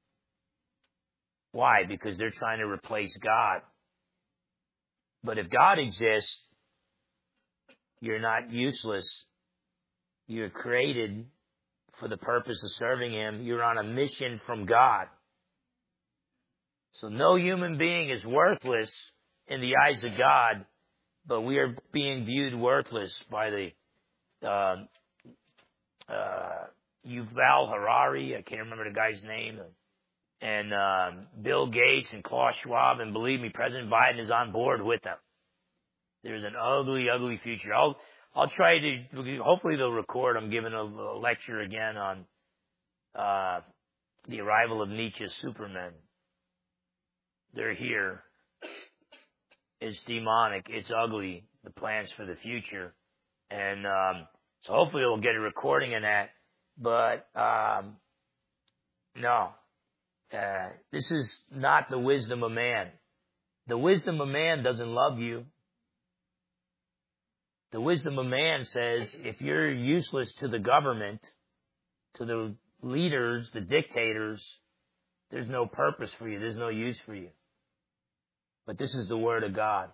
Why? Because they're trying to replace God. But if God exists, you're not useless. You're created for the purpose of serving Him. You're on a mission from God. So no human being is worthless in the eyes of God, but we are being viewed worthless by the uh, uh, Yuval Harari, I can't remember the guy's name, and um, Bill Gates and Klaus Schwab, and believe me, President Biden is on board with them. There's an ugly, ugly future. I'll I'll try to, hopefully they'll record. I'm giving a, a lecture again on uh, the arrival of Nietzsche's Supermen. They're here. It's demonic. It's ugly, the plans for the future. And um, so hopefully we'll get a recording of that. But um, no, uh, this is not the wisdom of man. The wisdom of man doesn't love you. The wisdom of man says if you're useless to the government, to the leaders, the dictators, there's no purpose for you. There's no use for you. But this is the Word of God.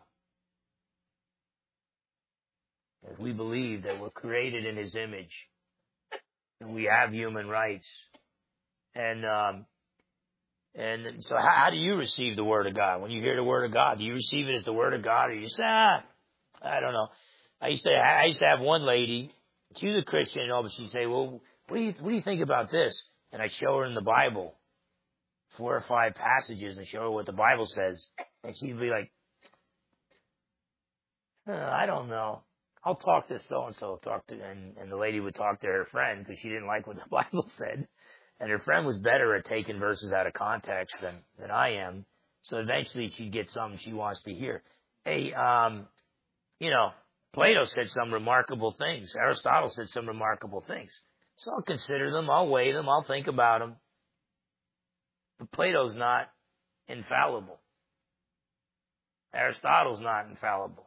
If we believe that we're created in His image, and we have human rights, and um, and so how, how do you receive the Word of God? When you hear the Word of God, do you receive it as the Word of God, or you say, ah, I don't know. I used to I used to have one lady, she was a Christian, and all, but she'd say, well, what do you what do you think about this? And I'd show her in the Bible four or five passages and show her what the Bible says. And she'd be like, uh, I don't know. I'll talk to so-and-so. Talk to, and, and the lady would talk to her friend because she didn't like what the Bible said. And her friend was better at taking verses out of context than, than I am. So eventually she'd get something she wants to hear. Hey, um, you know, Plato said some remarkable things. Aristotle said some remarkable things. So I'll consider them. I'll weigh them. I'll think about them. But Plato's not infallible. Aristotle's not infallible.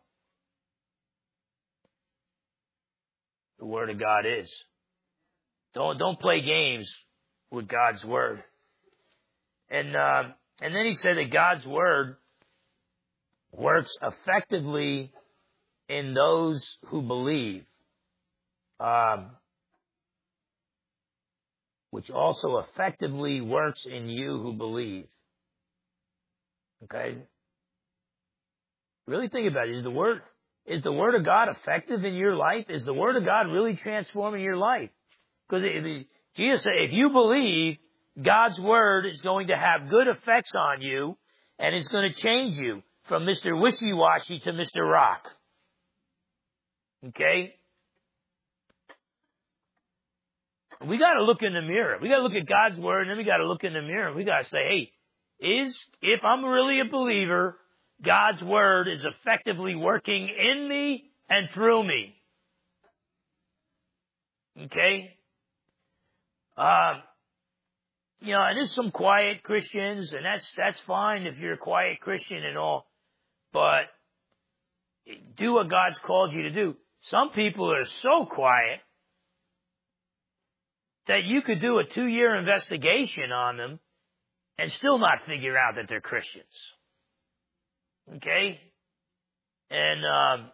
The Word of God is. Don't don't play games with God's Word. And uh, and then he said that God's Word works effectively in those who believe, um, which also effectively works in you who believe. Okay? Really think about it. Is the Word, is the Word of God effective in your life? Is the Word of God really transforming your life? Because Jesus said, if you believe, God's Word is going to have good effects on you, and it's going to change you from Mister Wishy-Washy to Mister Rock. Okay? We got to look in the mirror. We got to look at God's Word, and then we got to look in the mirror, and we got to say, hey, is, if I'm really a believer, God's Word is effectively working in me and through me. Okay? Um, you know, and there's some quiet Christians, and that's, that's fine if you're a quiet Christian and all, but do what God's called you to do. Some people are so quiet that you could do a two-year investigation on them and still not figure out that they're Christians. Okay? And, um,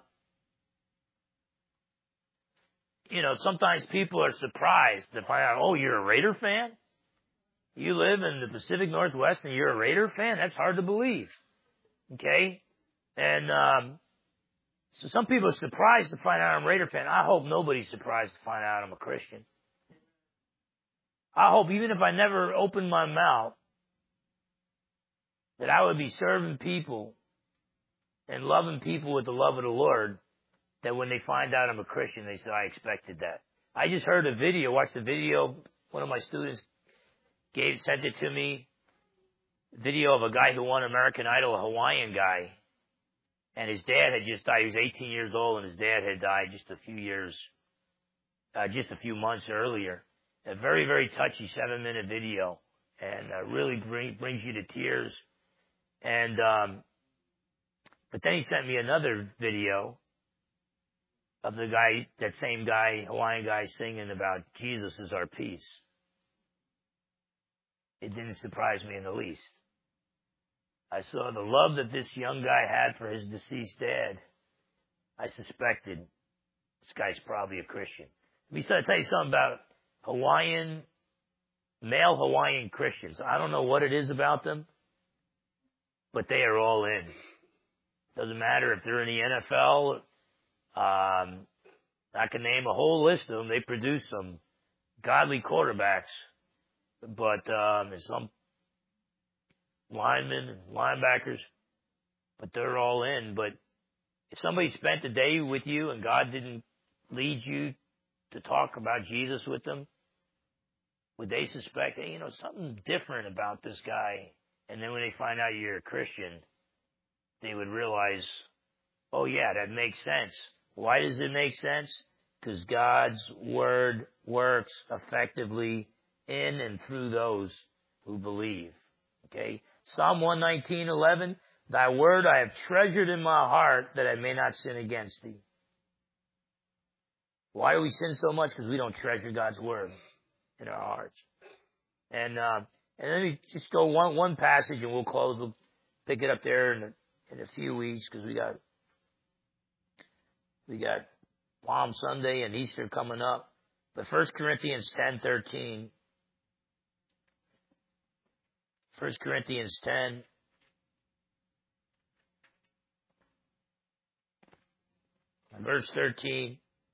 you know, sometimes people are surprised to find out, oh, you're a Raider fan? You live in the Pacific Northwest and you're a Raider fan? That's hard to believe. Okay? And, um, so some people are surprised to find out I'm a Raider fan. I hope nobody's surprised to find out I'm a Christian. I hope even if I never opened my mouth, that I would be serving people and loving people with the love of the Lord, that when they find out I'm a Christian, they say, I expected that. I just heard a video, watched a video, one of my students gave, sent it to me, video of a guy who won American Idol, a Hawaiian guy, and his dad had just died. He was eighteen years old, and his dad had died just a few years uh, just a few months earlier. A very, very touchy seven-minute video, and uh, really bring, brings you to tears. And um, but then he sent me another video of the guy, that same guy, Hawaiian guy, singing about Jesus is our peace. It didn't surprise me in the least. I saw the love that this young guy had for his deceased dad. I suspected this guy's probably a Christian. Let me tell you something about Hawaiian, male Hawaiian Christians. I don't know what it is about them, but they are all in. Doesn't matter if they're in the N F L. Um, I can name a whole list of them. They produce some godly quarterbacks, but um, there's some linemen and linebackers, but they're all in. But if somebody spent a day with you and God didn't lead you to talk about Jesus with them, would they suspect, hey, you know, something different about this guy? And then when they find out you're a Christian, they would realize, oh yeah, that makes sense. Why does it make sense? Because God's word works effectively in and through those who believe. Okay? Psalm one nineteen, eleven, thy word I have treasured in my heart that I may not sin against thee. Why do we sin so much? Because we don't treasure God's word in our hearts. And, uh, and let me just go one, one passage and we'll close. We'll pick it up there in a, in a few weeks because we got, we got Palm Sunday and Easter coming up. But First Corinthians ten thirteen. First Corinthians ten. Verse thirteen.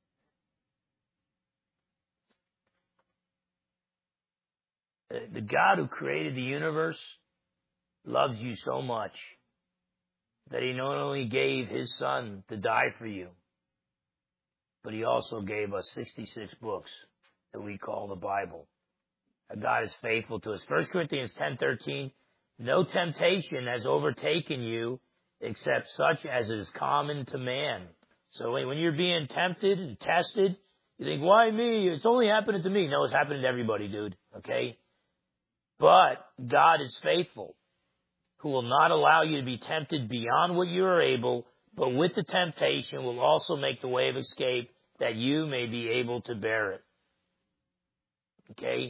The God who created the universe loves you so much that he not only gave his son to die for you, but he also gave us sixty-six books that we call the Bible. God is faithful to us. First Corinthians ten thirteen, no temptation has overtaken you except such as is common to man. So when you're being tempted and tested, you think, why me? It's only happening to me. No, it's happening to everybody, dude. Okay? But God is faithful, who will not allow you to be tempted beyond what you are able, but with the temptation will also make the way of escape that you may be able to bear it. Okay?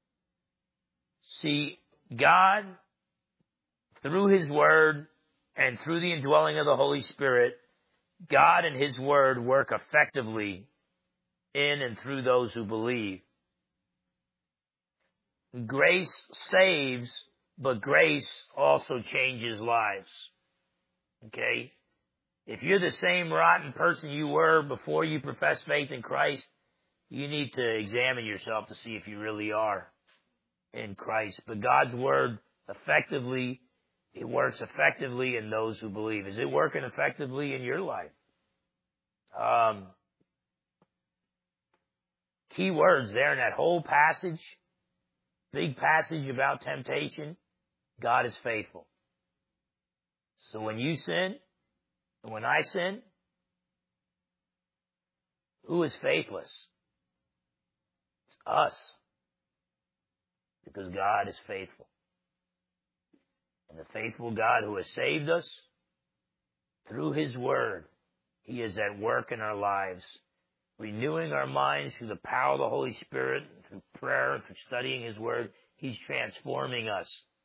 See, God, through his word and through the indwelling of the Holy Spirit, God and his word work effectively in and through those who believe. Grace saves, but grace also changes lives. Okay? If you're the same rotten person you were before you professed faith in Christ, you need to examine yourself to see if you really are in Christ. But God's word effectively, it works effectively in those who believe. Is it working effectively in your life? Um, key words there in that whole passage, big passage about temptation, God is faithful. So when you sin, and when I sin, who is faithless? It's us. Because God is faithful. And the faithful God who has saved us through his word, he is at work in our lives, renewing our minds through the power of the Holy Spirit, through prayer, through studying his word. He's transforming us.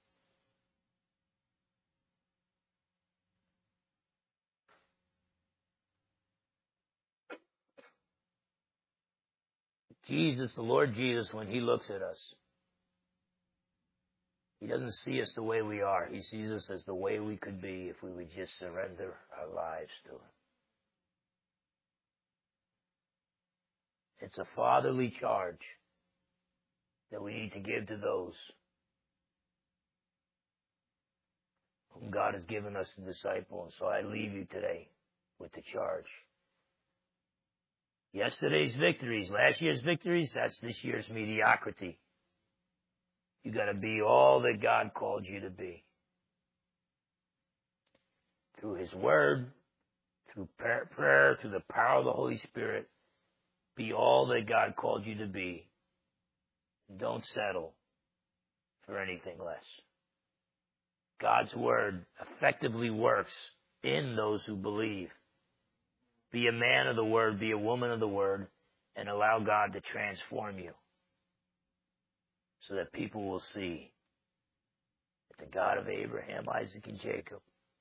Jesus, the Lord Jesus, when he looks at us, he doesn't see us the way we are. He sees us as the way we could be if we would just surrender our lives to him. It's a fatherly charge that we need to give to those whom God has given us to disciple. And so I leave you today with the charge. Yesterday's victories, last year's victories, that's this year's mediocrity. You got to be all that God called you to be. Through his word, through prayer, through the power of the Holy Spirit, Be all that God called you to be. Don't settle for anything less. God's word effectively works in those who believe. Be a man of the word, be a woman of the word, and allow God to transform you so that people will see that the God of Abraham, Isaac, and Jacob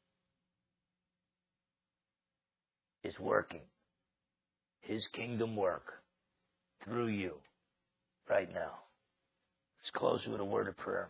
is working His kingdom work through you right now. Let's close with a word of prayer.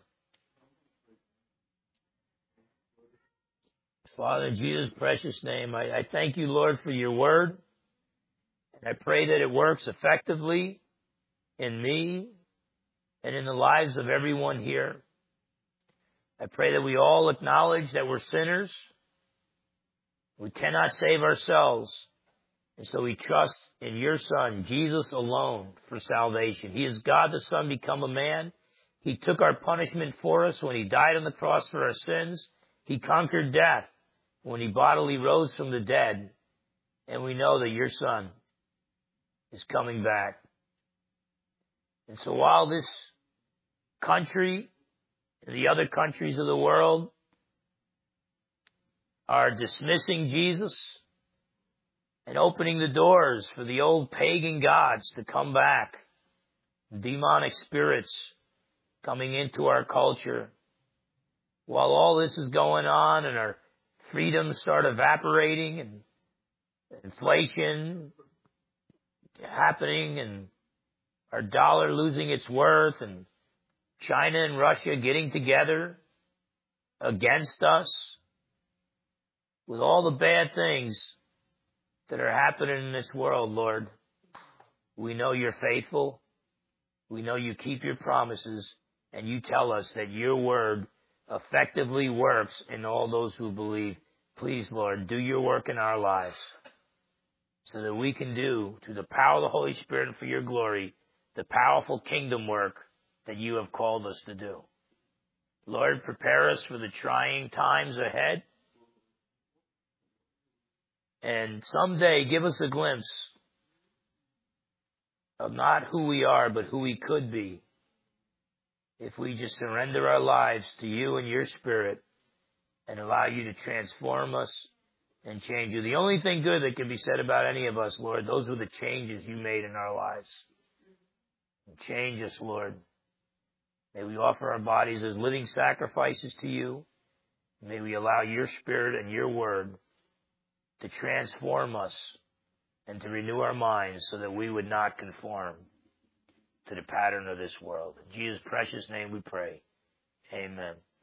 Father, in Jesus' precious name, I, I thank you, Lord, for your word. And I pray that it works effectively in me and in the lives of everyone here. I pray that we all acknowledge that we're sinners. We cannot save ourselves. And so we trust in your Son, Jesus alone, for salvation. He is God the Son become a man. He took our punishment for us when He died on the cross for our sins. He conquered death when He bodily rose from the dead. And we know that your Son is coming back. And so while this country and the other countries of the world are dismissing Jesus and opening the doors for the old pagan gods to come back, demonic spirits coming into our culture, while all this is going on and our freedoms start evaporating and inflation happening and our dollar losing its worth and China and Russia getting together against us, with all the bad things that are happening in this world, Lord, we know you're faithful. We know you keep your promises, and you tell us that your word effectively works in all those who believe. Please, Lord, do your work in our lives so that we can do, through the power of the Holy Spirit and for your glory, the powerful kingdom work that you have called us to do. Lord, prepare us for the trying times ahead. And someday give us a glimpse of not who we are, but who we could be if we just surrender our lives to you and your Spirit and allow you to transform us and change you. The only thing good that can be said about any of us, Lord, those were the changes you made in our lives. Change us, Lord. May we offer our bodies as living sacrifices to you. May we allow your Spirit and your word to transform us and to renew our minds so that we would not conform to the pattern of this world. In Jesus' precious name we pray. Amen.